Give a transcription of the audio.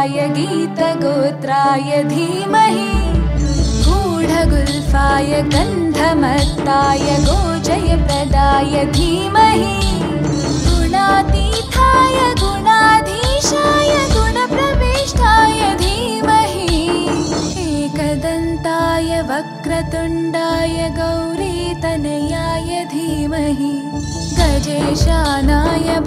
गूढचारुहासाय गीतगोत्राय धीमहि गूढगुल्फाय गन्धमत्ताय गोजयप्रदाय धीमहि गुणातीताय गुणाधीशाय गुणप्रविष्टाय धीमहि एकदन्ताय वक्रतुण्डाय गौरीतनयाय धीमहि गजेशानाय